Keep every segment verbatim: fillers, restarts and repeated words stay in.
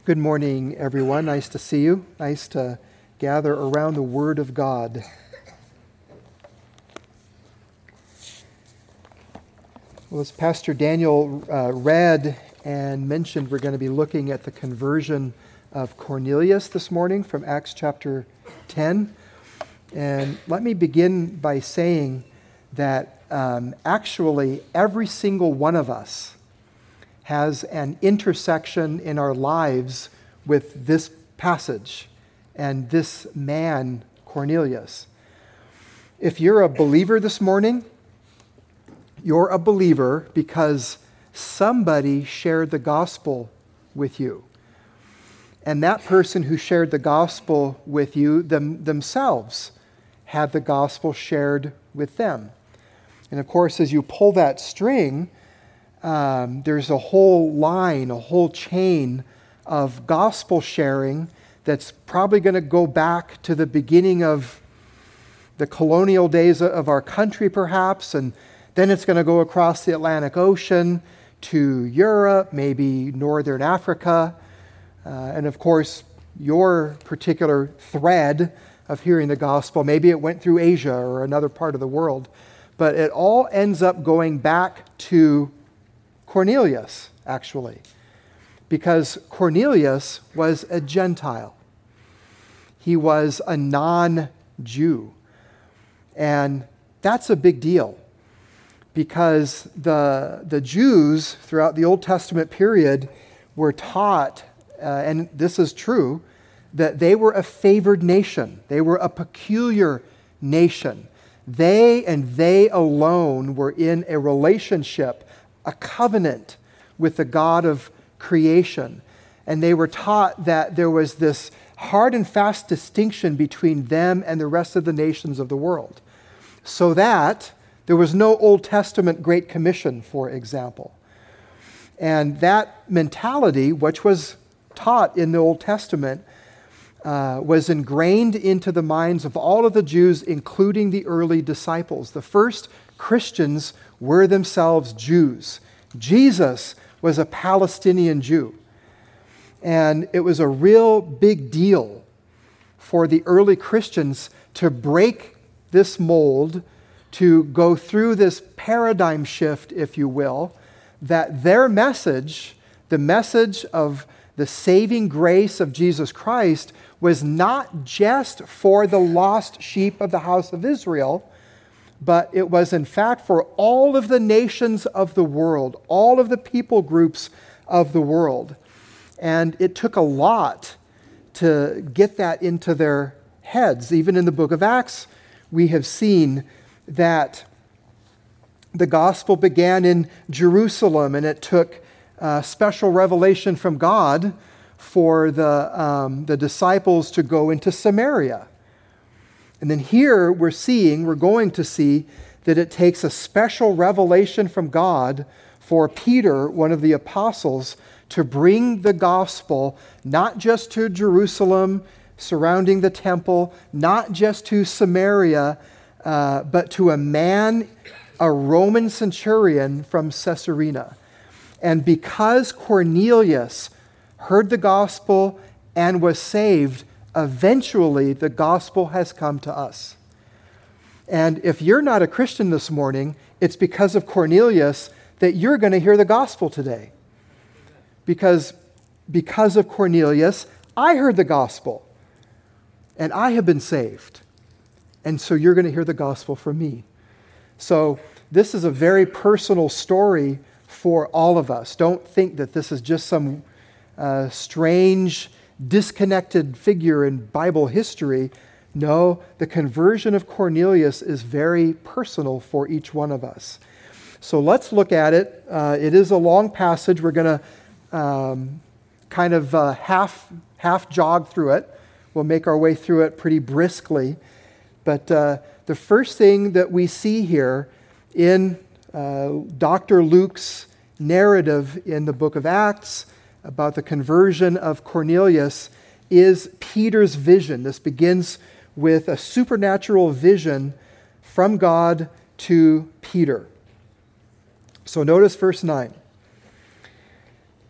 Good morning, everyone. Nice to see you. Nice to gather around the Word of God. Well, as Pastor Daniel uh, read and mentioned, we're going to be looking at the conversion of Cornelius this morning from Acts chapter ten. And let me begin by saying that um, actually every single one of us has an intersection in our lives with this passage and this man, Cornelius. If you're a believer this morning, you're a believer because somebody shared the gospel with you. And that person who shared the gospel with you them, themselves had the gospel shared with them. And of course, as you pull that string, Um, there's a whole line, a whole chain of gospel sharing that's probably going to go back to the beginning of the colonial days of our country, perhaps, and then it's going to go across the Atlantic Ocean to Europe, maybe Northern Africa, uh, and of course, your particular thread of hearing the gospel, maybe it went through Asia or another part of the world, but it all ends up going back to Cornelius, actually, because Cornelius was a Gentile. He was a non-Jew. And that's a big deal because the, the Jews throughout the Old Testament period were taught, uh, and this is true, that they were a favored nation. They were a peculiar nation. They and they alone were in a relationship, a covenant with the God of creation. And they were taught that there was this hard and fast distinction between them and the rest of the nations of the world. So that there was no Old Testament Great Commission, for example. And that mentality, which was taught in the Old Testament, uh, was ingrained into the minds of all of the Jews, including the early disciples. The first Christians were themselves Jews. Jesus was a Palestinian Jew. And it was a real big deal for the early Christians to break this mold, to go through this paradigm shift, if you will, that their message, the message of the saving grace of Jesus Christ, was not just for the lost sheep of the house of Israel, but it was in fact for all of the nations of the world, all of the people groups of the world. And it took a lot to get that into their heads. Even in the book of Acts, we have seen that the gospel began in Jerusalem, and it took uh, special revelation from God for the, um, the disciples to go into Samaria. And then here we're seeing, we're going to see, that it takes a special revelation from God for Peter, one of the apostles, to bring the gospel not just to Jerusalem, surrounding the temple, not just to Samaria, uh, but to a man, a Roman centurion from Caesarea. And because Cornelius heard the gospel and was saved, eventually the gospel has come to us. And if you're not a Christian this morning, it's because of Cornelius that you're going to hear the gospel today. Because, because of Cornelius, I heard the gospel, and I have been saved. And so you're going to hear the gospel from me. So this is a very personal story for all of us. Don't think that this is just some uh, strange, disconnected figure in Bible history. No, the conversion of Cornelius is very personal for each one of us. So let's look at it. Uh, it is a long passage. We're going to um, kind of uh, half, half jog through it. We'll make our way through it pretty briskly. But uh, the first thing that we see here in uh, Doctor Luke's narrative in the book of Acts about the conversion of Cornelius is Peter's vision. This begins with a supernatural vision from God to Peter. So notice verse nine.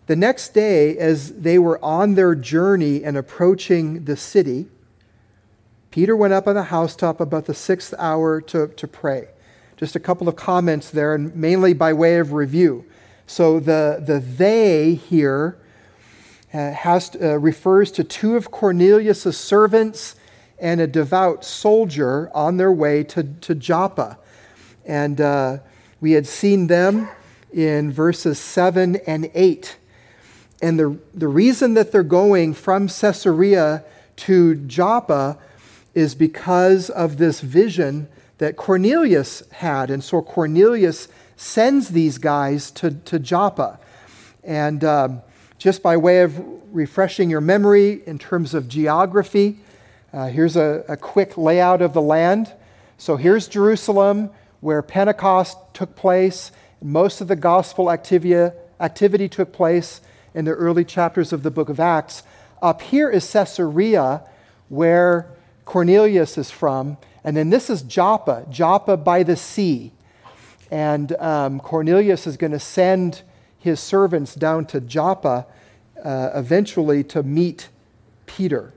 The next day, as they were on their journey and approaching the city, Peter went up on the housetop about the sixth hour to, to pray. Just a couple of comments there, and mainly by way of review. So the, the they here uh, has to, uh, refers to two of Cornelius' servants and a devout soldier on their way to, to Joppa. And uh, we had seen them in verses seven and eight. And the, the reason that they're going from Caesarea to Joppa is because of this vision that Cornelius had. And so Cornelius sends these guys to, to Joppa. And um, just by way of refreshing your memory in terms of geography, uh, here's a, a quick layout of the land. So here's Jerusalem, where Pentecost took place. Most of the gospel activity, activity took place in the early chapters of the book of Acts. Up here is Caesarea, where Cornelius is from. And then this is Joppa, Joppa by the sea. And um, Cornelius is going to send his servants down to Joppa uh, eventually to meet Peter.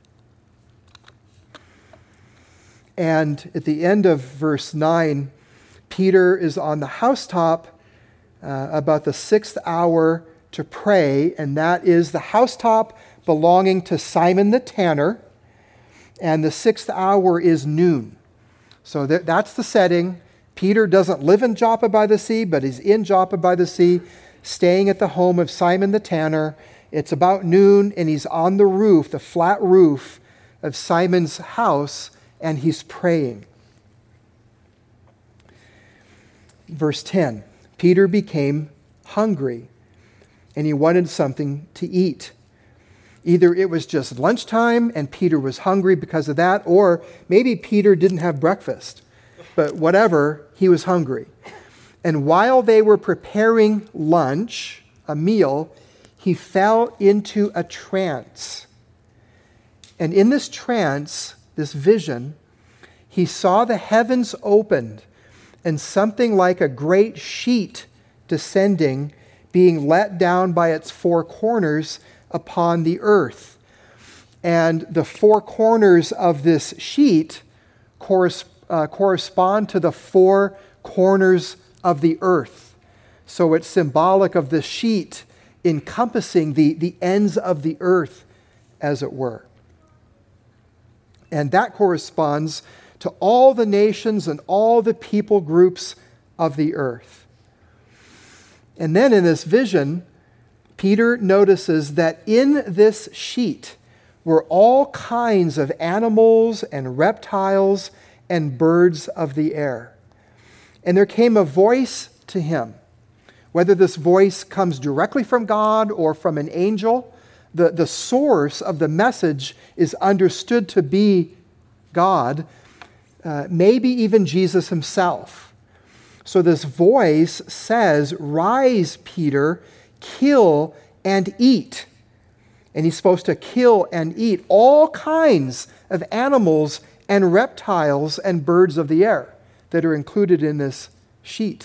And at the end of verse nine, Peter is on the housetop uh, about the sixth hour to pray, and that is the housetop belonging to Simon the tanner, and the sixth hour is noon. So that, that's the setting. Peter doesn't live in Joppa by the sea, but he's in Joppa by the sea, staying at the home of Simon the tanner. It's about noon, and he's on the roof, the flat roof of Simon's house, and he's praying. Verse ten, Peter became hungry, and he wanted something to eat. Either it was just lunchtime and Peter was hungry because of that, or maybe Peter didn't have breakfast. But whatever, he was hungry. And while they were preparing lunch, a meal, he fell into a trance. And in this trance, this vision, he saw the heavens opened and something like a great sheet descending, being let down by its four corners upon the earth. And the four corners of this sheet corres- uh, correspond to the four corners of the earth. So it's symbolic of the sheet encompassing the, the ends of the earth, as it were. And that corresponds to all the nations and all the people groups of the earth. And then in this vision, Peter notices that in this sheet were all kinds of animals and reptiles and birds of the air. And there came a voice to him. Whether this voice comes directly from God or from an angel, the, the source of the message is understood to be God, uh, maybe even Jesus himself. So this voice says, "Rise, Peter, kill and eat." And he's supposed to kill and eat all kinds of animals and reptiles and birds of the air that are included in this sheet.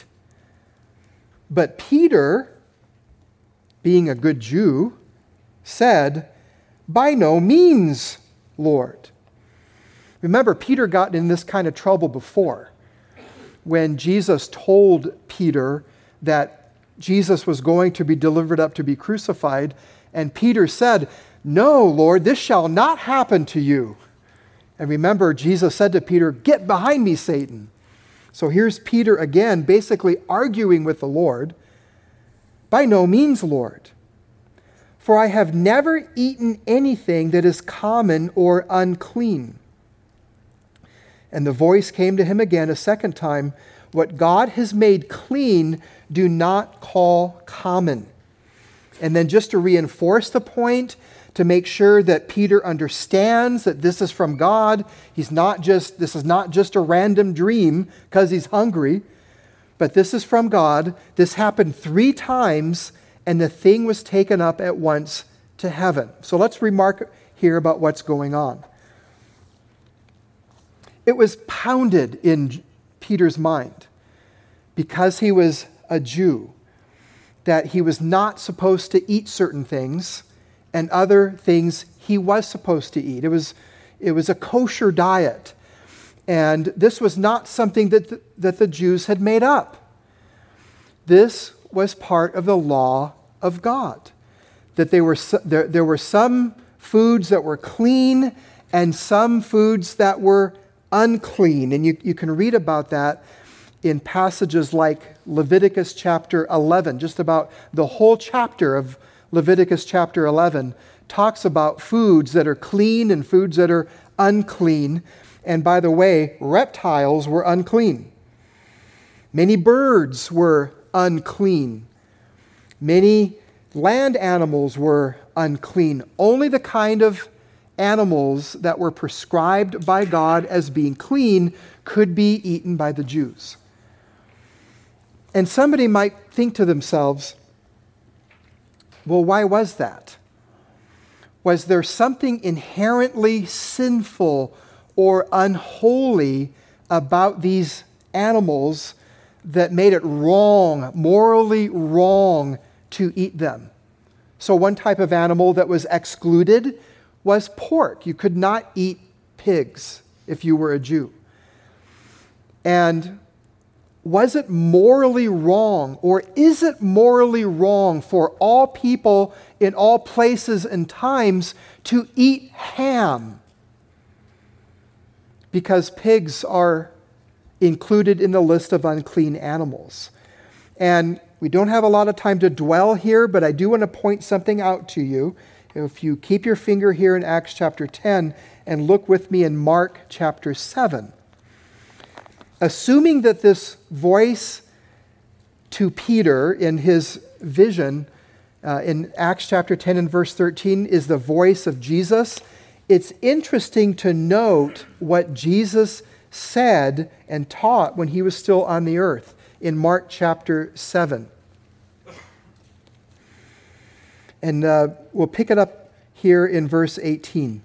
But Peter, being a good Jew, said, "By no means, Lord." Remember, Peter got in this kind of trouble before when Jesus told Peter that Jesus was going to be delivered up to be crucified. And Peter said, "No, Lord, this shall not happen to you." And remember, Jesus said to Peter, "Get behind me, Satan." So here's Peter again, basically arguing with the Lord. "By no means, Lord. For I have never eaten anything that is common or unclean." And the voice came to him again a second time, "What God has made clean, do not call common." And then just to reinforce the point, to make sure that Peter understands that this is from God, he's not just, this is not just a random dream because he's hungry, but this is from God. This happened three times, and the thing was taken up at once to heaven. So let's remark here about what's going on. It was pounded in Peter's mind, because he was a Jew, that he was not supposed to eat certain things and other things he was supposed to eat. It was, it was a kosher diet. And this was not something that the, that the Jews had made up. This was part of the law of God. That they were, there, there were some foods that were clean and some foods that were unclean. And you, you can read about that in passages like Leviticus chapter eleven. Just about the whole chapter of Leviticus chapter eleven talks about foods that are clean and foods that are unclean. And by the way, reptiles were unclean. Many birds were unclean. Many land animals were unclean. Only the kind of animals that were prescribed by God as being clean could be eaten by the Jews. And somebody might think to themselves, well, why was that? Was there something inherently sinful or unholy about these animals that made it wrong, morally wrong, to eat them? So one type of animal that was excluded was pork. You could not eat pigs if you were a Jew. And was it morally wrong, or is it morally wrong for all people in all places and times to eat ham? Because pigs are included in the list of unclean animals. And we don't have a lot of time to dwell here, but I do want to point something out to you. If you keep your finger here in Acts chapter ten and look with me in Mark chapter seven. Assuming that this voice to Peter in his vision uh, in Acts chapter ten and verse thirteen is the voice of Jesus, it's interesting to note what Jesus said and taught when he was still on the earth in Mark chapter seven. And uh, we'll pick it up here in verse eighteen.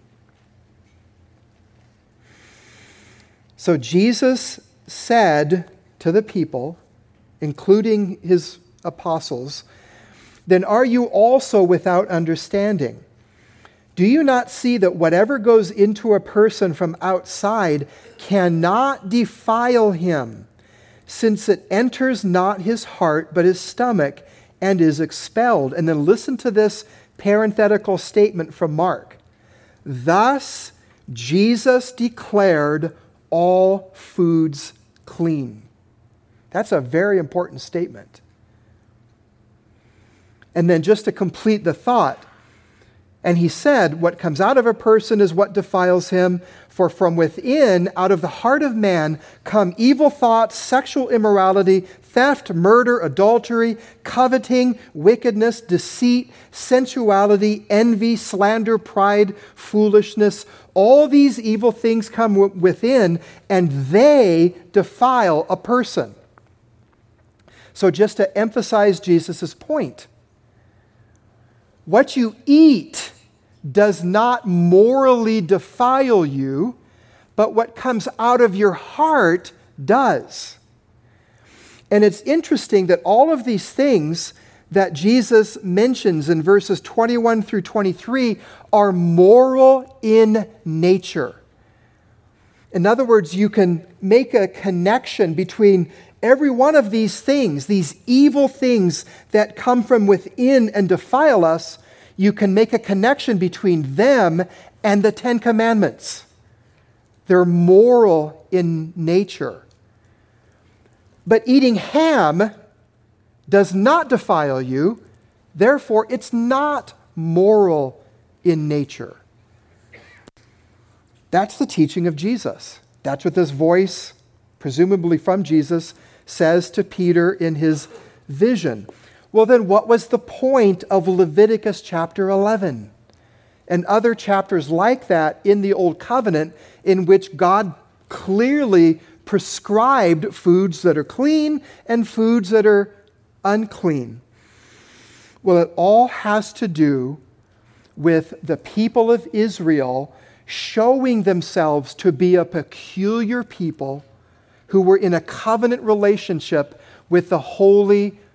So Jesus said to the people, including his apostles, "Then are you also without understanding? Do you not see that whatever goes into a person from outside cannot defile him, since it enters not his heart but his stomach and is expelled?" And then listen to this parenthetical statement from Mark. "Thus Jesus declared all foods clean." That's a very important statement. And then just to complete the thought, "And he said, what comes out of a person is what defiles him. For from within, out of the heart of man, come evil thoughts, sexual immorality, theft, murder, adultery, coveting, wickedness, deceit, sensuality, envy, slander, pride, foolishness. All these evil things come w- within, and they defile a person." So just to emphasize Jesus' point, what you eat does not morally defile you, but what comes out of your heart does. And it's interesting that all of these things that Jesus mentions in verses twenty-one through twenty-three are moral in nature. In other words, you can make a connection between every one of these things, these evil things that come from within and defile us. You can make a connection between them and the Ten Commandments. They're moral in nature. But eating ham does not defile you, therefore it's not moral in nature. That's the teaching of Jesus. That's what this voice, presumably from Jesus, says to Peter in his vision. Well, then what was the point of Leviticus chapter eleven and other chapters like that in the Old Covenant in which God clearly prescribed foods that are clean and foods that are unclean? Well, it all has to do with the people of Israel showing themselves to be a peculiar people who were in a covenant relationship with the holy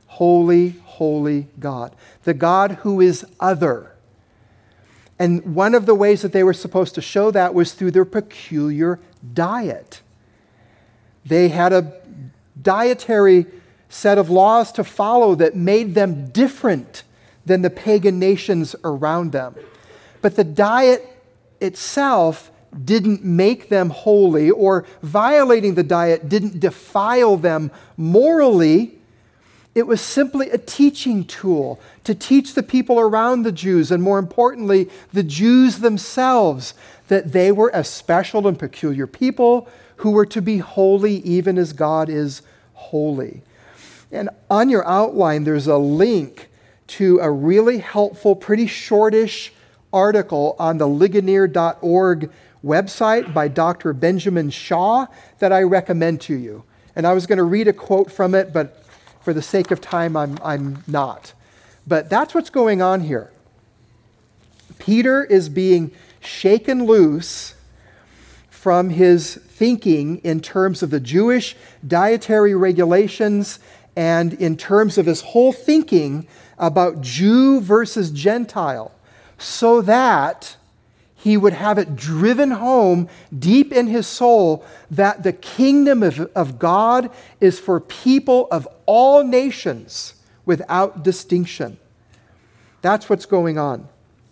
holy, holy God. The God who is other. And one of the ways that they were supposed to show that was through their peculiar diet. They had a dietary set of laws to follow that made them different than the pagan nations around them. But the diet itself didn't make them holy, or violating the diet didn't defile them morally. It was simply a teaching tool to teach the people around the Jews, and more importantly, the Jews themselves, that they were a special and peculiar people who were to be holy even as God is holy. And on your outline, there's a link to a really helpful, pretty shortish article on the Ligonier dot org website by Doctor Benjamin Shaw that I recommend to you. And I was going to read a quote from it, but for the sake of time, I'm, I'm not. But that's what's going on here. Peter is being shaken loose from his thinking in terms of the Jewish dietary regulations and in terms of his whole thinking about Jew versus Gentile, so that he would have it driven home deep in his soul that the kingdom of, of God is for people of all nations without distinction. That's what's going on.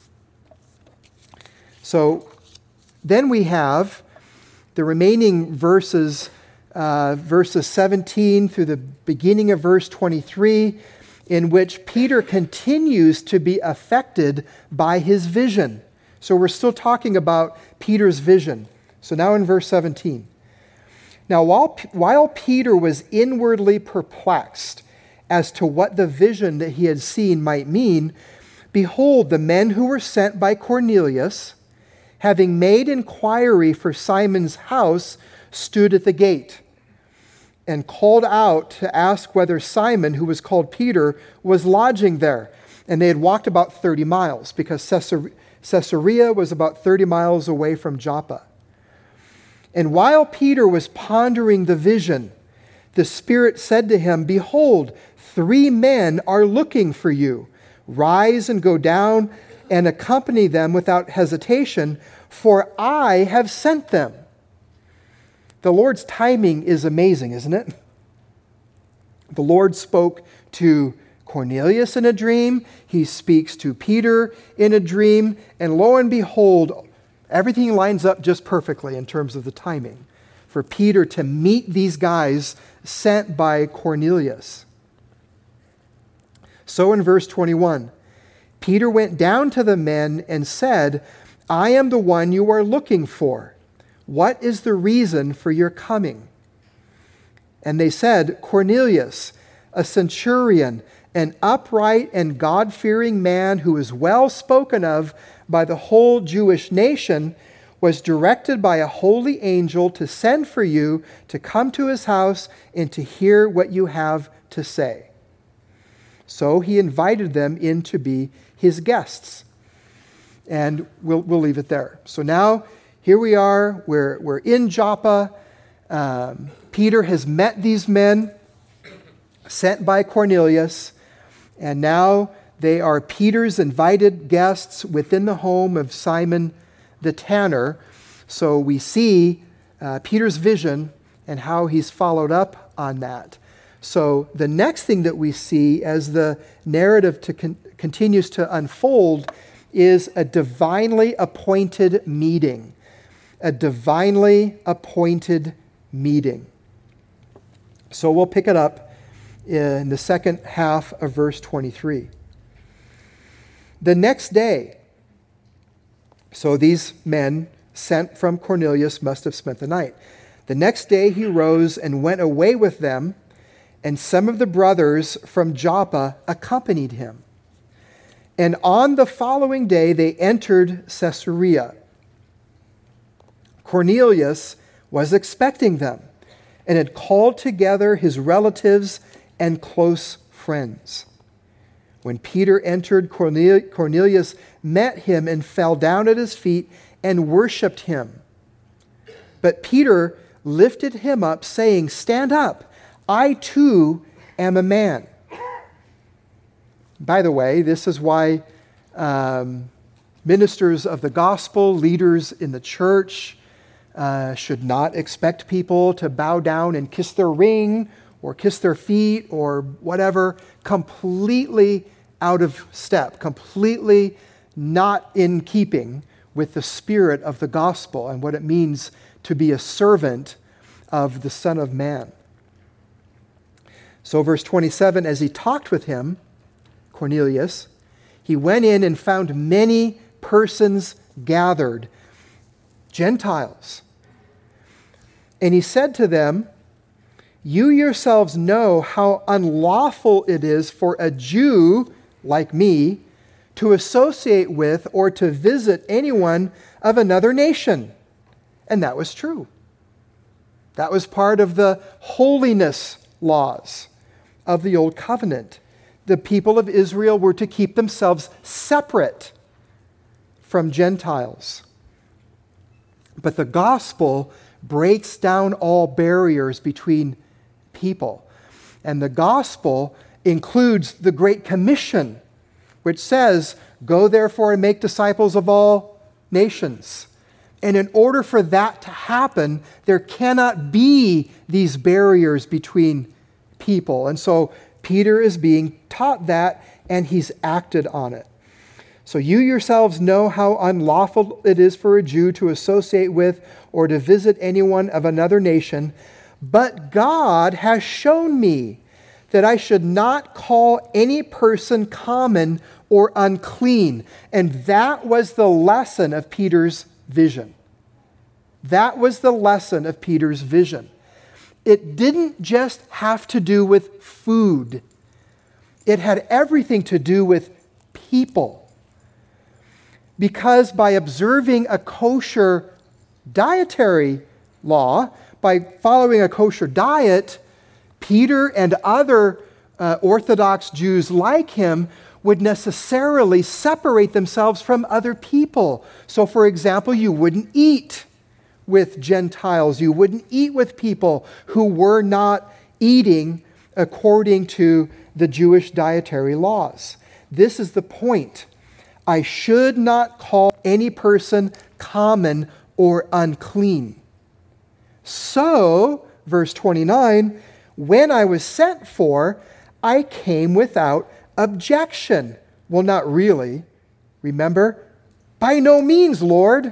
So then we have the remaining verses, uh, verses seventeen through the beginning of verse twenty-three, in which Peter continues to be affected by his vision. So we're still talking about Peter's vision. So now in verse seventeen. Now while, while Peter was inwardly perplexed as to what the vision that he had seen might mean, behold, the men who were sent by Cornelius, having made inquiry for Simon's house, stood at the gate and called out to ask whether Simon, who was called Peter, was lodging there. And they had walked about thirty miles, because Caesarea Caesarea was about thirty miles away from Joppa. And while Peter was pondering the vision, the Spirit said to him, behold, three men are looking for you. Rise and go down and accompany them without hesitation, for I have sent them. The Lord's timing is amazing, isn't it? The Lord spoke to Cornelius in a dream. He speaks to Peter in a dream. And lo and behold, everything lines up just perfectly in terms of the timing for Peter to meet these guys sent by Cornelius. So in verse twenty-one, Peter went down to the men and said, I am the one you are looking for. What is the reason for your coming? And they said, Cornelius, a centurion, an upright and God-fearing man who is well spoken of by the whole Jewish nation, was directed by a holy angel to send for you to come to his house and to hear what you have to say. So he invited them in to be his guests. And we'll, we'll leave it there. So now, here we are. We're, we're in Joppa. Um, Peter has met these men sent by Cornelius. And now they are Peter's invited guests within the home of Simon the tanner. So we see uh, Peter's vision and how he's followed up on that. So the next thing that we see as the narrative to con- continues to unfold is a divinely appointed meeting. A divinely appointed meeting. So we'll pick it up in the second half of verse twenty-three. The next day, so these men sent from Cornelius must have spent the night. The next day he rose and went away with them, and some of the brothers from Joppa accompanied him. And on the following day they entered Caesarea. Cornelius was expecting them and had called together his relatives and close friends. When Peter entered, Cornelius met him and fell down at his feet and worshipped him. But Peter lifted him up, saying, Stand up, I too am a man. By the way, this is why um, ministers of the gospel, leaders in the church, uh, should not expect people to bow down and kiss their ring or kiss their feet or whatever, completely out of step, completely not in keeping with the spirit of the gospel and what it means to be a servant of the Son of Man. So verse twenty-seven, as he talked with him, Cornelius, he went in and found many persons gathered, Gentiles. And he said to them, "You yourselves know how unlawful it is for a Jew like me to associate with or to visit anyone of another nation." And that was true. That was part of the holiness laws of the Old Covenant. The people of Israel were to keep themselves separate from Gentiles. But the gospel breaks down all barriers between people. And the gospel includes the Great Commission, which says, "Go therefore and make disciples of all nations." And in order for that to happen, there cannot be these barriers between people. And so Peter is being taught that, and he's acted on it. So you yourselves know how unlawful it is for a Jew to associate with or to visit anyone of another nation, but God has shown me that I should not call any person common or unclean. And that was the lesson of Peter's vision. That was the lesson of Peter's vision. It didn't just have to do with food. It had everything to do with people. Because by observing a kosher dietary law, by following a kosher diet, Peter and other uh, Orthodox Jews like him would necessarily separate themselves from other people. So, for example, you wouldn't eat with Gentiles. You wouldn't eat with people who were not eating according to the Jewish dietary laws. This is the point. I should not call any person common or unclean. So, verse twenty-nine, when I was sent for, I came without objection. Well, not really. Remember? By no means, Lord.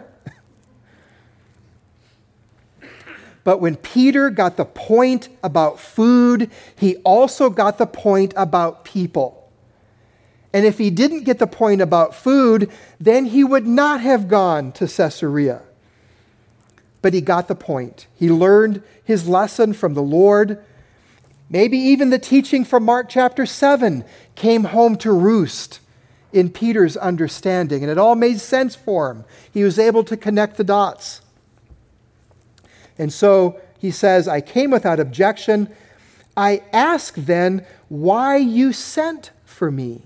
But when Peter got the point about food, he also got the point about people. And if he didn't get the point about food, then he would not have gone to Caesarea. But he got the point. He learned his lesson from the Lord. Maybe even the teaching from Mark chapter seven came home to roost in Peter's understanding, and it all made sense for him. He was able to connect the dots. And so he says, I came without objection. I ask then why you sent for me.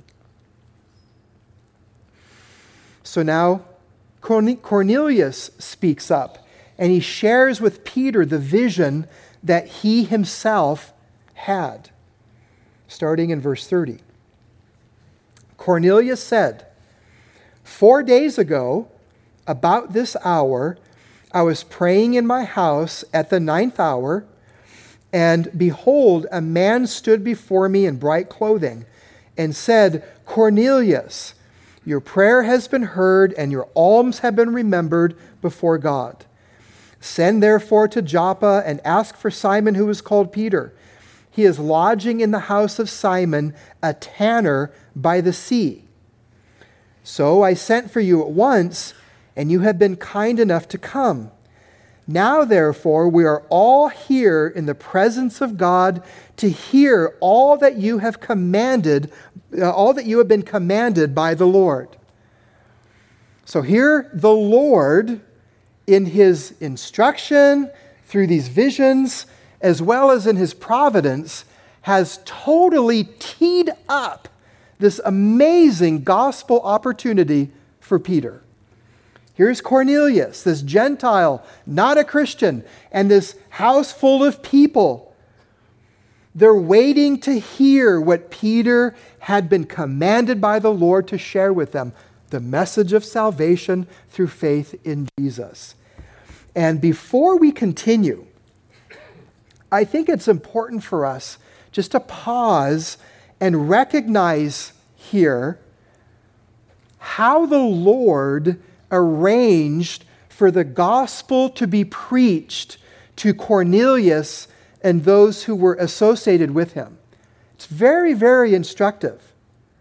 So now Cornelius speaks up, and he shares with Peter the vision that he himself had. Starting in verse thirty. Cornelius said, Four days ago, about this hour, I was praying in my house at the ninth hour, and behold, a man stood before me in bright clothing and said, Cornelius, your prayer has been heard, and your alms have been remembered before God. Send therefore to Joppa and ask for Simon, who is called Peter. He is lodging in the house of Simon, a tanner by the sea. So I sent for you at once, and you have been kind enough to come. Now, therefore, we are all here in the presence of God to hear all that you have commanded, uh, all that you have been commanded by the Lord. So here the Lord, in his instruction, through these visions, as well as in his providence, has totally teed up this amazing gospel opportunity for Peter. Here's Cornelius, this Gentile, not a Christian, and this house full of people. They're waiting to hear what Peter had been commanded by the Lord to share with them, the message of salvation through faith in Jesus. And before we continue, I think it's important for us just to pause and recognize here how the Lord arranged for the gospel to be preached to Cornelius and those who were associated with him. It's very, very instructive.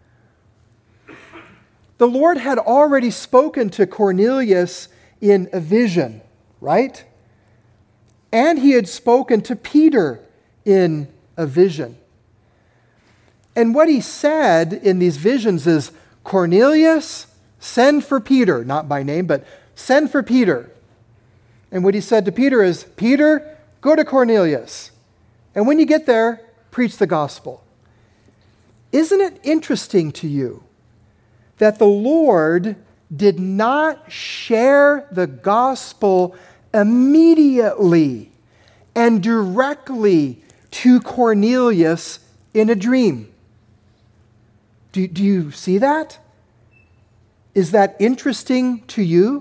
The Lord had already spoken to Cornelius in a vision, right? And he had spoken to Peter in a vision. And what he said in these visions is, Cornelius, send for Peter, not by name, but send for Peter. And what he said to Peter is, Peter, go to Cornelius. And when you get there, preach the gospel. Isn't it interesting to you that the Lord did not share the gospel immediately and directly to Cornelius in a dream? Do, do you see that? Is that interesting to you?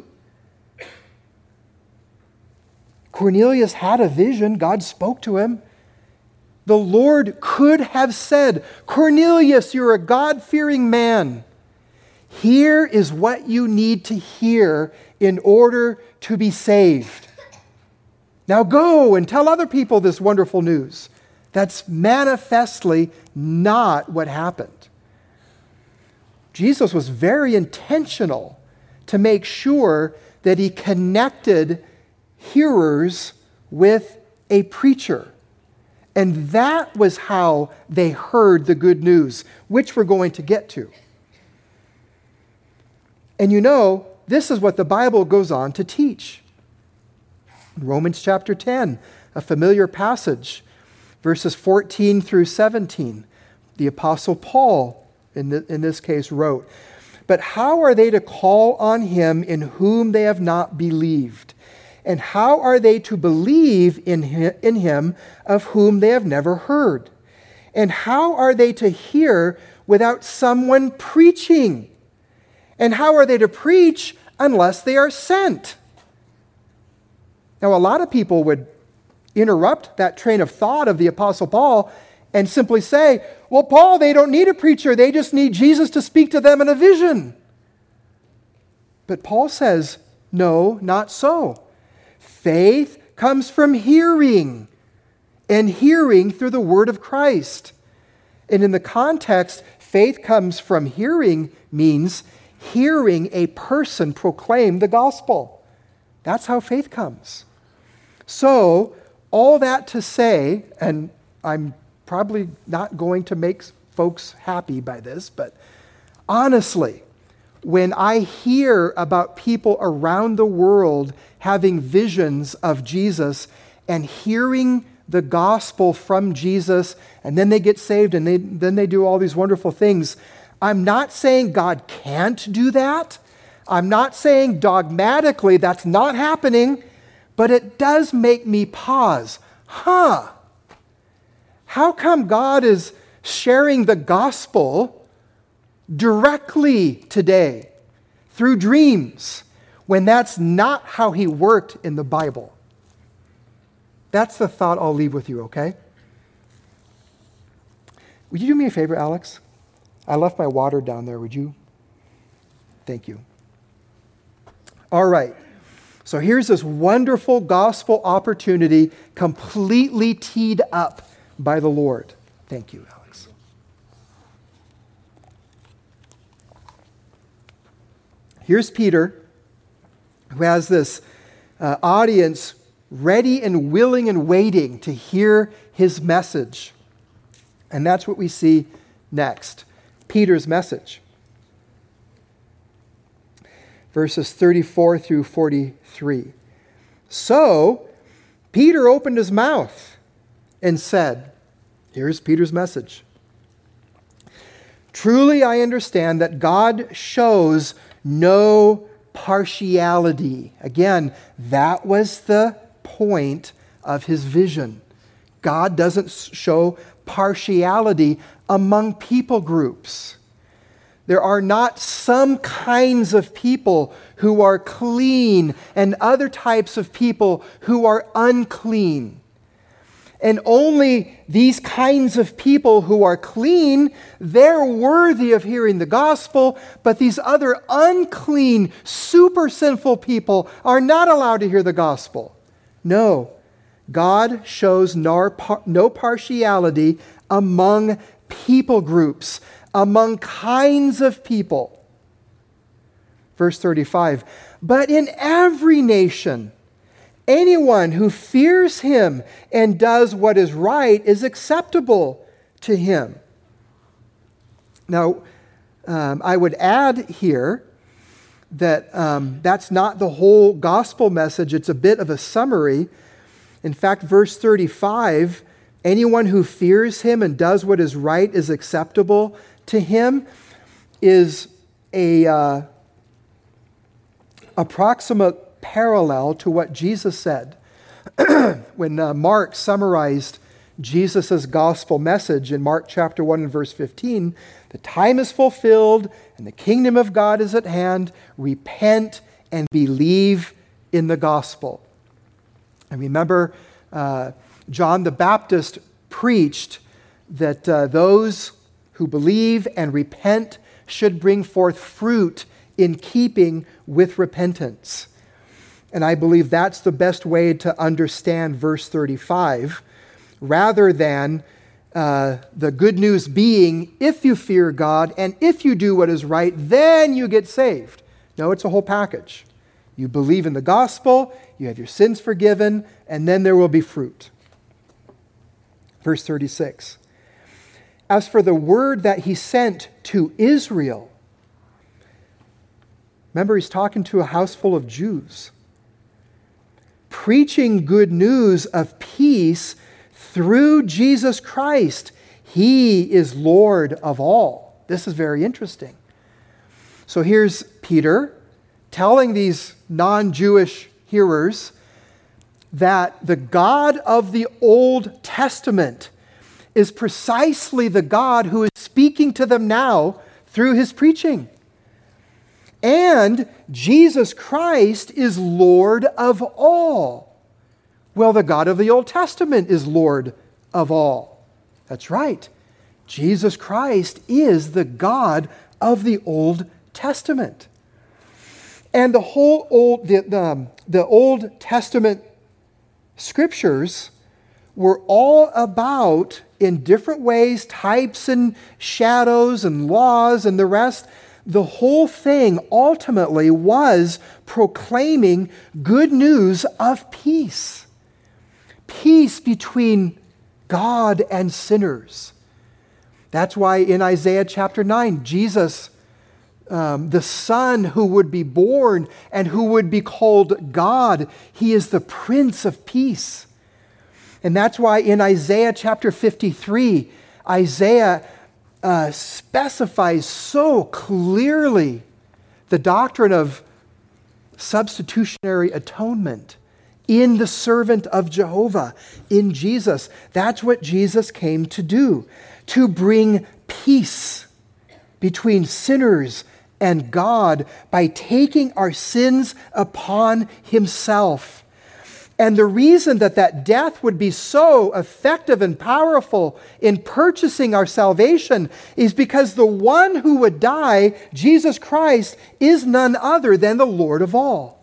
Cornelius had a vision. God spoke to him. The Lord could have said, Cornelius, you're a God-fearing man. Here is what you need to hear in order to be saved. Now go and tell other people this wonderful news. That's manifestly not what happened. Jesus was very intentional to make sure that he connected hearers with a preacher. And that was how they heard the good news, which we're going to get to. And you know, this is what the Bible goes on to teach. In Romans chapter ten, a familiar passage, verses fourteen through seventeen, the Apostle Paul, in, the, in this case, wrote, But how are they to call on him in whom they have not believed? And how are they to believe in him, in him of whom they have never heard? And how are they to hear without someone preaching? And how are they to preach unless they are sent? Now, a lot of people would interrupt that train of thought of the Apostle Paul and simply say, well, Paul, they don't need a preacher. They just need Jesus to speak to them in a vision. But Paul says, no, not so. Faith comes from hearing, and hearing through the word of Christ. And in the context, faith comes from hearing means hearing a person proclaim the gospel. That's how faith comes. So, all that to say, and I'm probably not going to make folks happy by this, but honestly, when I hear about people around the world having visions of Jesus and hearing the gospel from Jesus, and then they get saved and they, then they do all these wonderful things, I'm not saying God can't do that. I'm not saying dogmatically that's not happening, but it does make me pause. Huh? How come God is sharing the gospel directly today through dreams when that's not how he worked in the Bible? That's the thought I'll leave with you, okay? Would you do me a favor, Alex? I left my water down there. Would you? Thank you. All right. So here's this wonderful gospel opportunity completely teed up by the Lord. Thank you, Alex. Here's Peter, who has this uh, audience ready and willing and waiting to hear his message. And that's what we see next. Peter's message. Verses thirty-four through forty-three. So, Peter opened his mouth and said, here's Peter's message. Truly I understand that God shows no partiality. Again, that was the point of his vision. God doesn't show partiality among people groups. There are not some kinds of people who are clean and other types of people who are unclean. And only these kinds of people who are clean, they're worthy of hearing the gospel, but these other unclean, super sinful people are not allowed to hear the gospel. No, God shows no partiality among people groups, among kinds of people. Verse thirty-five, but in every nation, anyone who fears him and does what is right is acceptable to him. Now, um, I would add here that um, that's not the whole gospel message. It's a bit of a summary. In fact, verse thirty-five, anyone who fears him and does what is right is acceptable to him, is a uh, approximate parallel to what Jesus said when uh, Mark summarized Jesus' gospel message in Mark chapter one and verse fifteen. The time is fulfilled and the kingdom of God is at hand. Repent and believe in the gospel. And remember, uh, John the Baptist preached that uh, those who believe and repent should bring forth fruit in keeping with repentance. And I believe that's the best way to understand verse thirty-five, rather than uh, the good news being, if you fear God and if you do what is right, then you get saved. No, it's a whole package. You believe in the gospel, you have your sins forgiven, and then there will be fruit. Verse thirty-six. As for the word that he sent to Israel, remember he's talking to a house full of Jews, preaching good news of peace through Jesus Christ. He is Lord of all. This is very interesting. So here's Peter telling these non-Jewish hearers that the God of the Old Testament is precisely the God who is speaking to them now through his preaching. And Jesus Christ is Lord of all. Well, the God of the Old Testament is Lord of all. That's right. Jesus Christ is the God of the Old Testament. And the whole Old, the, the, the Old Testament scriptures were all about, in different ways, types and shadows and laws and the rest. The whole thing ultimately was proclaiming good news of peace. Peace between God and sinners. That's why in Isaiah chapter nine, Jesus, um, the Son who would be born and who would be called God, he is the Prince of Peace. And that's why in Isaiah chapter fifty-three, Isaiah uh, specifies so clearly the doctrine of substitutionary atonement in the servant of Jehovah, in Jesus. That's what Jesus came to do, to bring peace between sinners and God by taking our sins upon himself. And the reason that that death would be so effective and powerful in purchasing our salvation is because the one who would die, Jesus Christ, is none other than the Lord of all.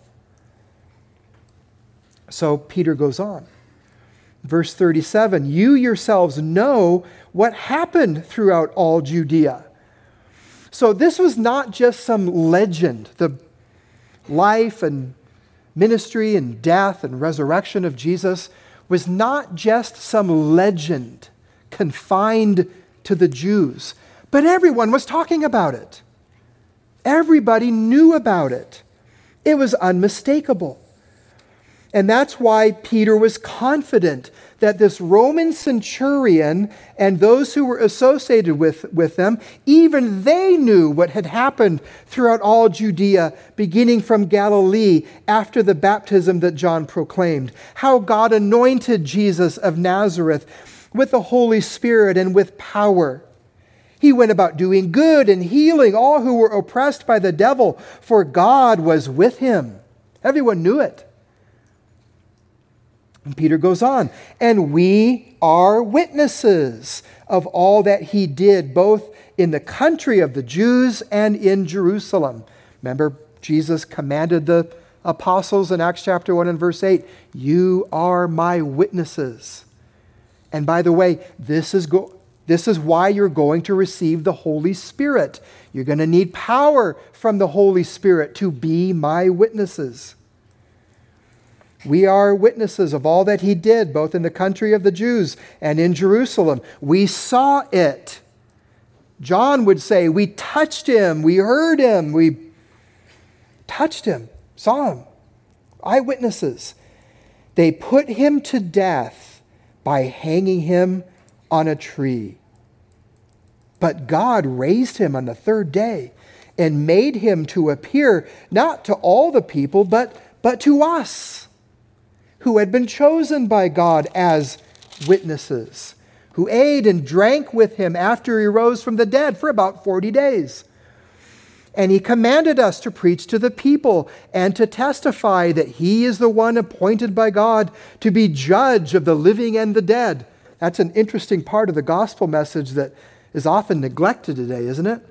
So Peter goes on. Verse thirty-seven, you yourselves know what happened throughout all Judea. So this was not just some legend, the life and ministry and death and resurrection of Jesus was not just some legend confined to the Jews, but everyone was talking about it. Everybody knew about it. It was unmistakable. And that's why Peter was confident that this Roman centurion and those who were associated with, with them, even they knew what had happened throughout all Judea, beginning from Galilee after the baptism that John proclaimed. How God anointed Jesus of Nazareth with the Holy Spirit and with power. He went about doing good and healing all who were oppressed by the devil, for God was with him. Everyone knew it. And Peter goes on, and we are witnesses of all that he did, both in the country of the Jews and in Jerusalem. Remember, Jesus commanded the apostles in Acts chapter one and verse eight, you are my witnesses. And by the way, this is go- this is why you're going to receive the Holy Spirit. You're going to need power from the Holy Spirit to be my witnesses. We are witnesses of all that he did, both in the country of the Jews and in Jerusalem. We saw it. John would say, we touched him, we heard him, we touched him, saw him. Eyewitnesses. They put him to death by hanging him on a tree. But God raised him on the third day and made him to appear not to all the people, but, but to us, who had been chosen by God as witnesses, who ate and drank with him after he rose from the dead for about forty days. And he commanded us to preach to the people and to testify that he is the one appointed by God to be judge of the living and the dead. That's an interesting part of the gospel message that is often neglected today, isn't it?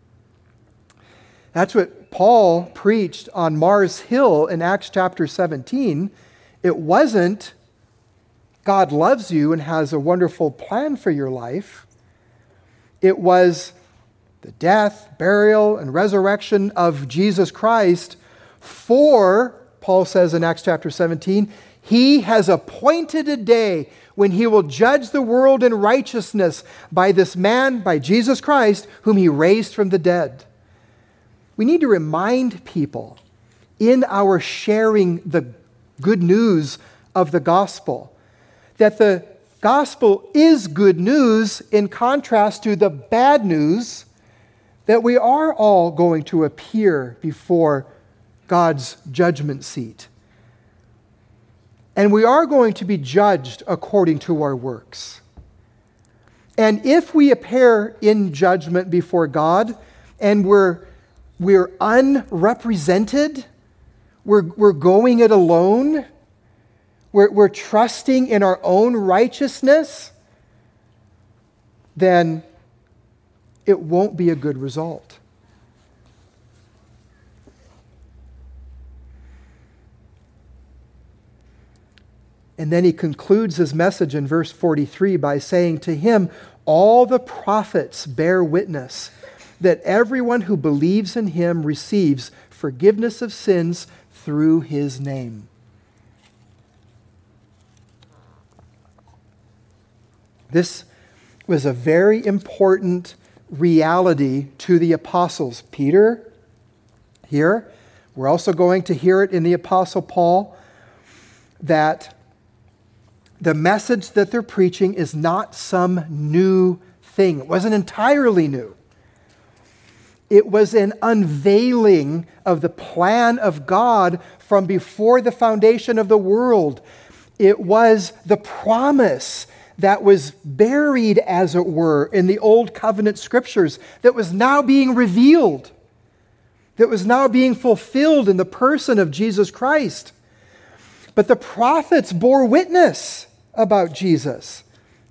That's what Paul preached on Mars Hill in Acts chapter seventeen. It wasn't, God loves you and has a wonderful plan for your life. It was the death, burial, and resurrection of Jesus Christ. For, Paul says in Acts chapter seventeen, he has appointed a day when he will judge the world in righteousness by this man, by Jesus Christ, whom he raised from the dead. We need to remind people in our sharing the good news of the gospel that the gospel is good news in contrast to the bad news that we are all going to appear before God's judgment seat. And we are going to be judged according to our works. And if we appear in judgment before God and we're, we're unrepresented, we're, we're going it alone, we're, we're trusting in our own righteousness, then it won't be a good result. And then he concludes his message in verse forty-three by saying, to him, all the prophets bear witness that everyone who believes in him receives forgiveness of sins through his name. This was a very important reality to the apostles. Peter, here, we're also going to hear it in the Apostle Paul, that the message that they're preaching is not some new thing. It wasn't entirely new. It was an unveiling of the plan of God from before the foundation of the world. It was the promise that was buried, as it were, in the Old Covenant scriptures that was now being revealed, that was now being fulfilled in the person of Jesus Christ. But the prophets bore witness about Jesus.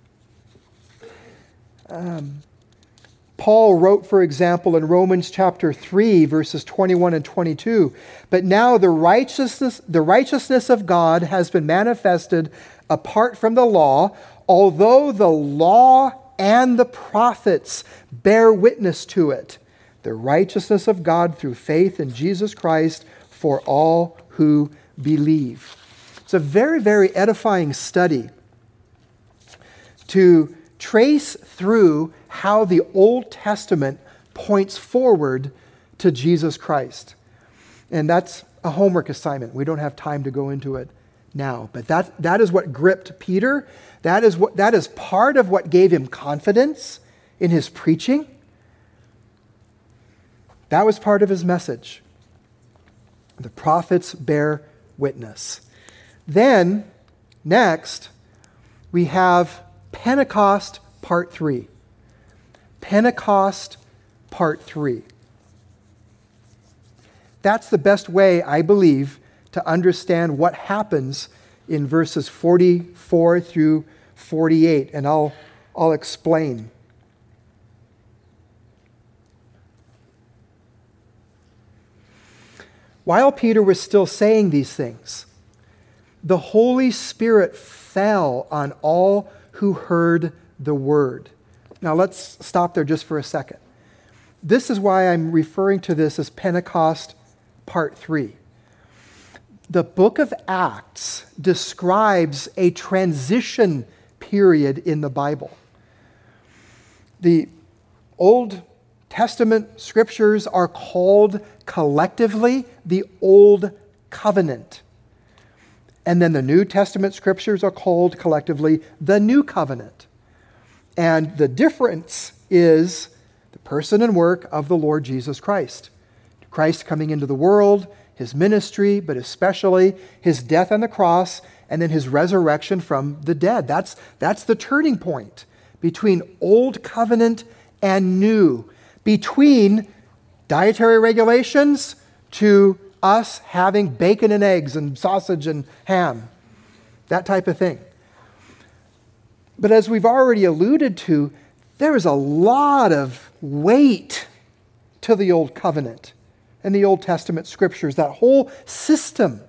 Um, Paul wrote, for example, in Romans chapter three, verses twenty-one and twenty-two, but now the righteousness, the righteousness of God has been manifested apart from the law, although the law and the prophets bear witness to it, the righteousness of God through faith in Jesus Christ for all who believe. It's a very, very edifying study to trace through how the Old Testament points forward to Jesus Christ. And that's a homework assignment. We don't have time to go into it now. But that, that is what gripped Peter. That is, what, that is part of what gave him confidence in his preaching. That was part of his message. The prophets bear witness. Then, next, we have Pentecost Part three. Pentecost Part three. That's the best way, I believe, to understand what happens in verses forty-four through forty-eight, and I'll, I'll explain. While Peter was still saying these things, the Holy Spirit fell on all who heard the word. Now let's stop there just for a second. This is why I'm referring to this as Pentecost Part three. The book of Acts describes a transition period in the Bible. The Old Testament scriptures are called collectively the Old Covenant. And then the New Testament scriptures are called collectively the New Covenant. And the difference is the person and work of the Lord Jesus Christ. Christ coming into the world, his ministry, but especially his death on the cross, and then his resurrection from the dead. That's, that's the turning point between Old Covenant and New, between dietary regulations to us having bacon and eggs and sausage and ham, that type of thing. But as we've already alluded to, there is a lot of weight to the Old Covenant and the Old Testament scriptures, that whole system.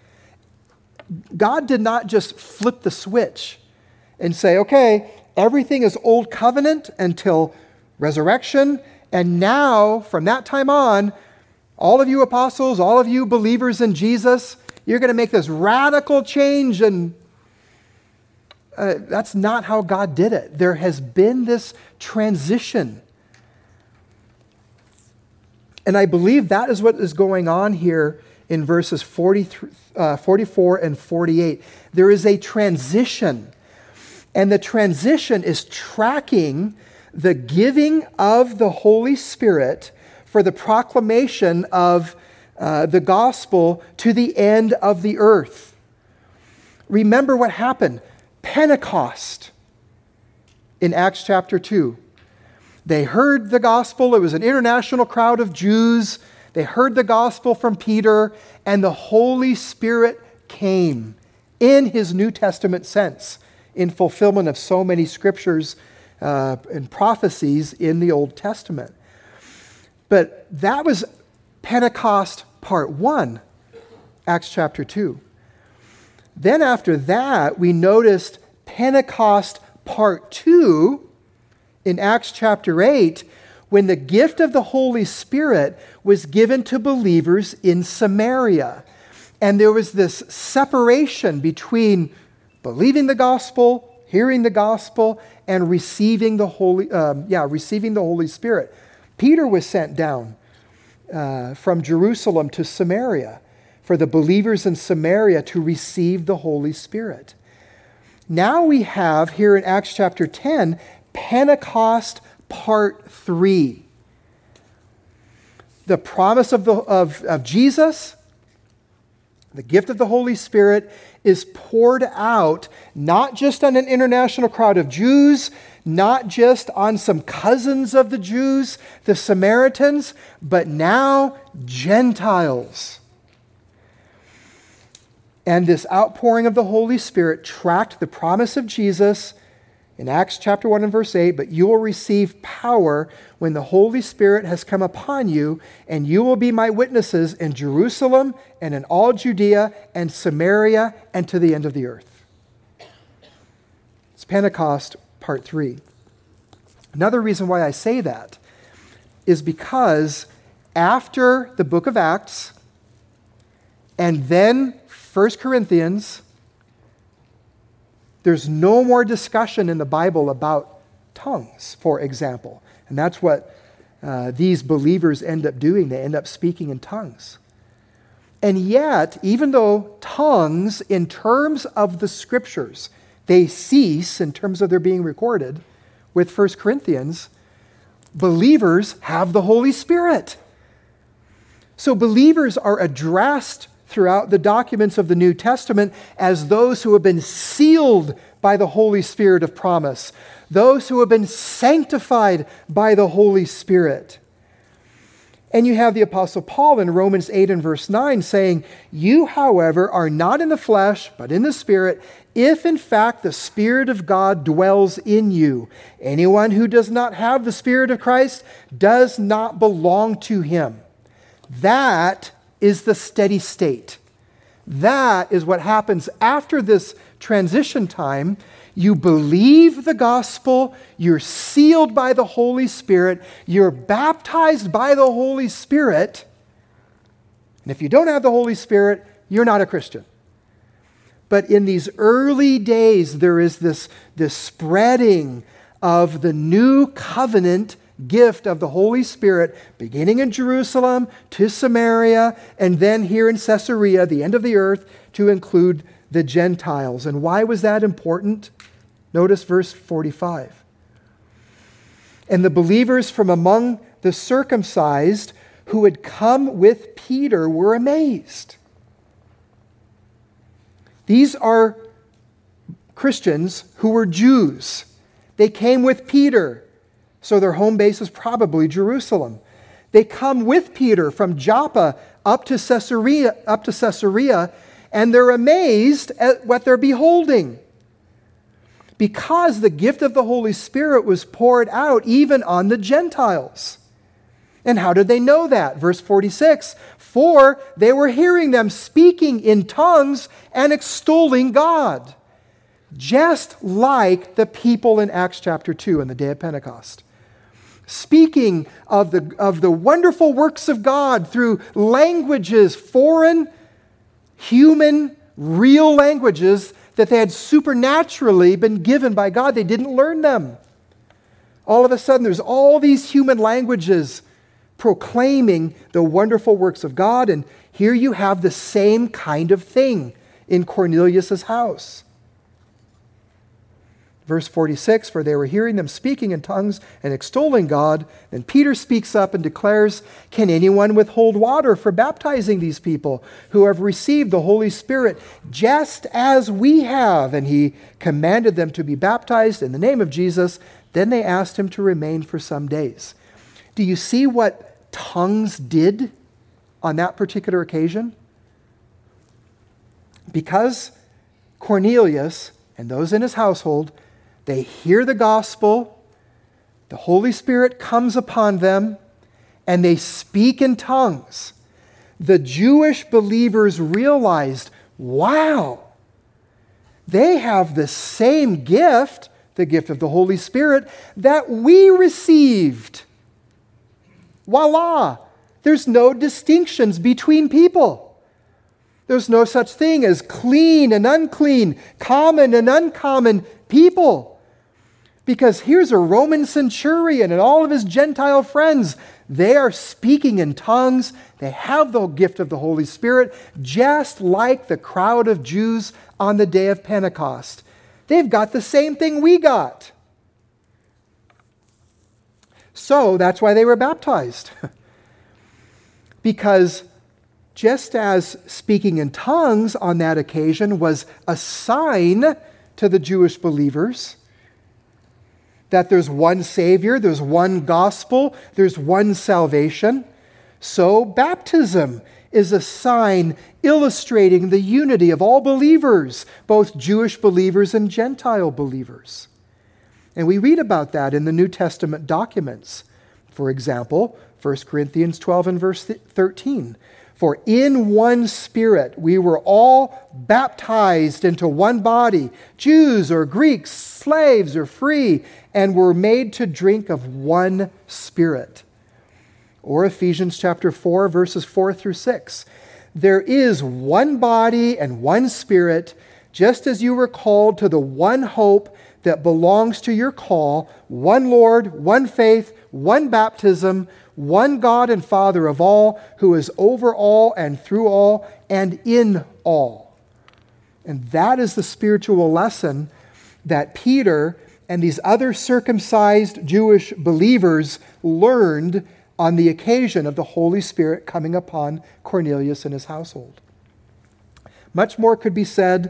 God did not just flip the switch and say, okay, everything is Old Covenant until resurrection, and now, from that time on, all of you apostles, all of you believers in Jesus, you're going to make this radical change, and uh, that's not how God did it. There has been this transition. And I believe that is what is going on here in verses forty-three, uh, forty-four and forty-eight. There is a transition, and the transition is tracking the giving of the Holy Spirit for the proclamation of uh, the gospel to the end of the earth. Remember what happened. Pentecost in Acts chapter two. They heard the gospel. It was an international crowd of Jews. They heard the gospel from Peter, and the Holy Spirit came in his New Testament sense, in fulfillment of so many scriptures uh, and prophecies in the Old Testament. But that was Pentecost part one, Acts chapter two. Then after that, we noticed Pentecost part two in Acts chapter eight, when the gift of the Holy Spirit was given to believers in Samaria. And there was this separation between believing the gospel, hearing the gospel, and receiving the Holy, um, yeah, receiving the Holy Spirit. Peter was sent down uh, from Jerusalem to Samaria for the believers in Samaria to receive the Holy Spirit. Now we have here in Acts chapter ten, Pentecost part three. The promise of, the, of, of Jesus, the gift of the Holy Spirit, is poured out not just on an international crowd of Jews, not just on some cousins of the Jews, the Samaritans, but now Gentiles. And this outpouring of the Holy Spirit tracked the promise of Jesus in Acts chapter one and verse eight, but you will receive power when the Holy Spirit has come upon you, and you will be my witnesses in Jerusalem and in all Judea and Samaria and to the end of the earth. It's Pentecost part three. Another reason why I say that is because after the book of Acts and then First Corinthians, there's no more discussion in the Bible about tongues, for example. And that's what uh, these believers end up doing. They end up speaking in tongues. And yet, even though tongues, in terms of the scriptures, they cease in terms of their being recorded with First Corinthians, believers have the Holy Spirit. So believers are addressed throughout the documents of the New Testament as those who have been sealed by the Holy Spirit of promise, those who have been sanctified by the Holy Spirit. And you have the Apostle Paul in Romans eight and verse nine saying, "You, however, are not in the flesh, but in the Spirit, if in fact the Spirit of God dwells in you. Anyone who does not have the Spirit of Christ does not belong to him." That is the steady state. That is what happens after this transition time. You believe the gospel, you're sealed by the Holy Spirit, you're baptized by the Holy Spirit, and if you don't have the Holy Spirit, you're not a Christian. But in these early days, there is this, this spreading of the new covenant gift of the Holy Spirit, beginning in Jerusalem to Samaria, and then here in Caesarea, the end of the earth, to include the Gentiles. And why was that important? Notice verse forty-five. "And the believers from among the circumcised who had come with Peter were amazed." These are Christians who were Jews. They came with Peter, so their home base is probably Jerusalem. They come with Peter from Joppa up to Caesarea, up to Caesarea, and they're amazed at what they're beholding, because the gift of the Holy Spirit was poured out even on the Gentiles. And how did they know that? Verse forty-six, "For they were hearing them speaking in tongues and extolling God," just like the people in Acts chapter two on the day of Pentecost. Speaking of the, of the wonderful works of God through languages, foreign, human, real languages that they had supernaturally been given by God. They didn't learn them. All of a sudden, there's all these human languages proclaiming the wonderful works of God. And here you have the same kind of thing in Cornelius' house. Verse forty-six, "For they were hearing them speaking in tongues and extolling God." Then Peter speaks up and declares, "Can anyone withhold water for baptizing these people who have received the Holy Spirit just as we have?" And he commanded them to be baptized in the name of Jesus. Then they asked him to remain for some days. Do you see what tongues did on that particular occasion? Because Cornelius and those in his household, they hear the gospel, the Holy Spirit comes upon them, and they speak in tongues. The Jewish believers realized, wow, they have the same gift, the gift of the Holy Spirit, that we received. Voila! There's no distinctions between people. There's no such thing as clean and unclean, common and uncommon people. Because here's a Roman centurion and all of his Gentile friends. They are speaking in tongues. They have the gift of the Holy Spirit, just like the crowd of Jews on the day of Pentecost. They've got the same thing we got. So that's why they were baptized. Because just as speaking in tongues on that occasion was a sign to the Jewish believers that there's one Savior, there's one gospel, there's one salvation, so baptism is a sign illustrating the unity of all believers, both Jewish believers and Gentile believers. And we read about that in the New Testament documents. For example, First Corinthians twelve and verse thirteen. "For in one Spirit we were all baptized into one body, Jews or Greeks, slaves or free, and were made to drink of one Spirit." Or Ephesians chapter four, verses four through six. "There is one body and one Spirit, just as you were called to the one hope that belongs to your call, one Lord, one faith, one baptism, one God and Father of all, who is over all and through all and in all." And that is the spiritual lesson that Peter and these other circumcised Jewish believers learned on the occasion of the Holy Spirit coming upon Cornelius and his household. Much more could be said.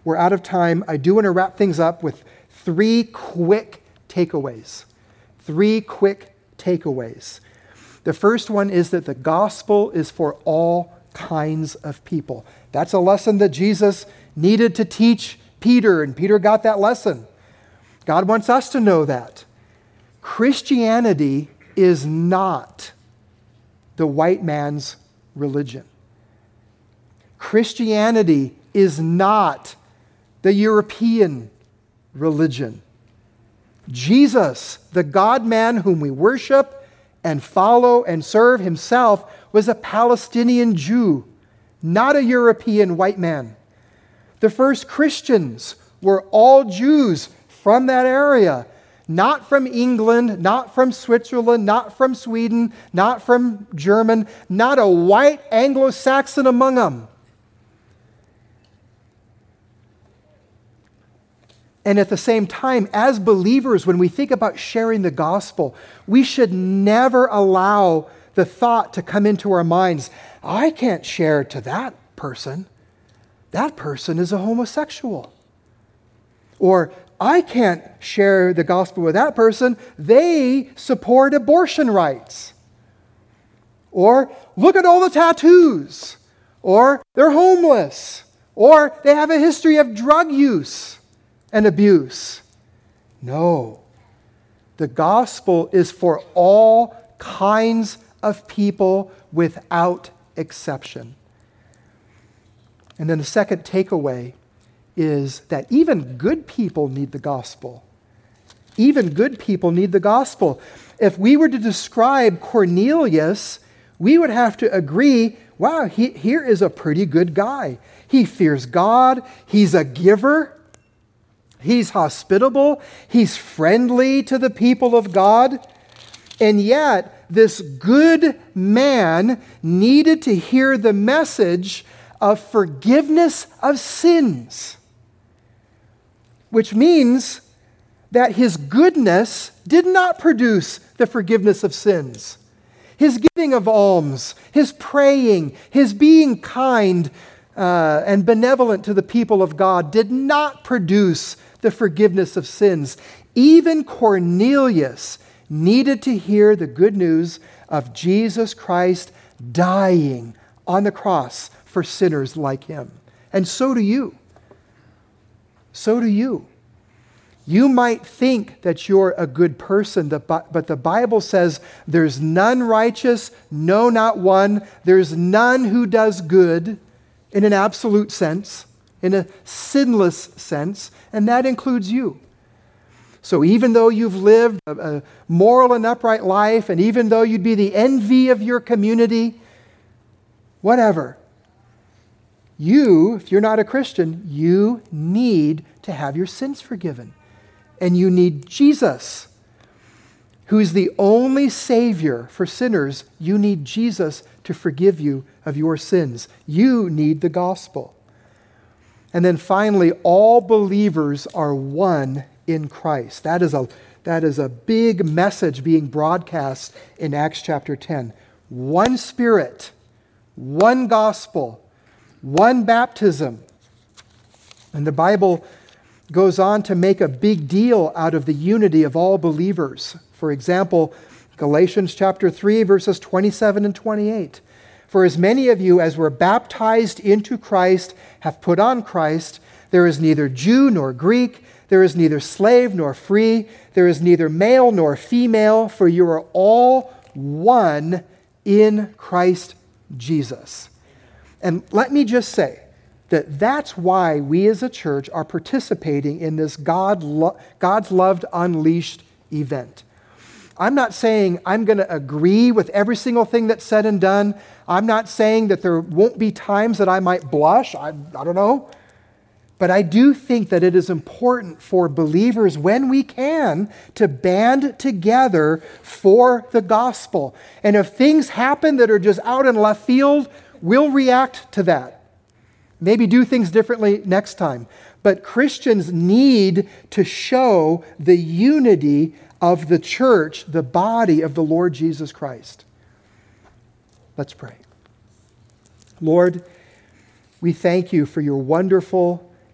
we're out of time. I do want to wrap things up with three quick takeaways. Three quick takeaways. The first one is that the gospel is for all kinds of people. That's a lesson that Jesus needed to teach Peter, and Peter got that lesson. God wants us to know that. Christianity is not the white man's religion. Christianity is not the European religion. Jesus, the God-man whom we worship and follow and serve himself, was a Palestinian Jew, not a European white man. The first Christians were all Jews from that area, not from England, not from Switzerland, not from Sweden, not from German, not a white Anglo-Saxon among them. And at the same time, as believers, when we think about sharing the gospel, we should never allow the thought to come into our minds, I can't share to that person. That person is a homosexual. Or, I can't share the gospel with that person. They support abortion rights. Or, look at all the tattoos. Or, they're homeless. Or, they have a history of drug use and abuse. No. The gospel is for all kinds of people without exception. And then the second takeaway is that even good people need the gospel. Even good people need the gospel. If we were to describe Cornelius, we would have to agree, wow, he, here is a pretty good guy. He fears God. He's a giver. He's hospitable. He's friendly to the people of God. And yet, this good man needed to hear the message of forgiveness of sins, which means that his goodness did not produce the forgiveness of sins. His giving of alms, his praying, his being kind uh, and benevolent to the people of God did not produce the forgiveness of sins. Even Cornelius needed to hear the good news of Jesus Christ dying on the cross for sinners like him. And so do you. So do you. You might think that you're a good person, but the Bible says there's none righteous, no, not one. There's none who does good in an absolute sense, in a sinless sense, and that includes you. So even though you've lived a, a moral and upright life, and even though you'd be the envy of your community, whatever, you, if you're not a Christian, you need to have your sins forgiven. And you need Jesus, who is the only Savior for sinners. You need Jesus to forgive you of your sins. You need the gospel. And then finally, all believers are one in Christ. That is a, that is a big message being broadcast in Acts chapter ten. One Spirit, one gospel, one baptism. And the Bible goes on to make a big deal out of the unity of all believers. For example, Galatians chapter three, verses twenty-seven and twenty-eight. For as many of you as were baptized into Christ have put on Christ, there is neither Jew nor Greek, there is neither slave nor free, there is neither male nor female, for you are all one in Christ Jesus. And let me just say that that's why we as a church are participating in this God lo- God's Loved Unleashed event. I'm not saying I'm going to agree with every single thing that's said and done. I'm not saying that there won't be times that I might blush. I, I don't know. But I do think that it is important for believers, when we can, to band together for the gospel. And if things happen that are just out in left field, we'll react to that. Maybe do things differently next time. But Christians need to show the unity of the church, the body of the Lord Jesus Christ. Let's pray. Lord, we thank you for your wonderful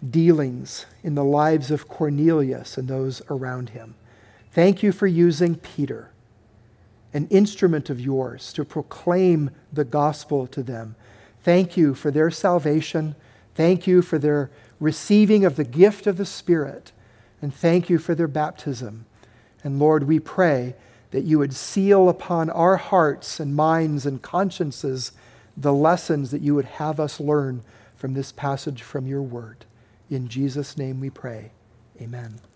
dealings in the lives of Cornelius and those around him. Thank you for using Peter, an instrument of yours, to proclaim the gospel to them. Thank you for their salvation. Thank you for their receiving of the gift of the Spirit. And thank you for their baptism. And Lord, we pray that you would seal upon our hearts and minds and consciences the lessons that you would have us learn from this passage from your word. In Jesus' name we pray. Amen.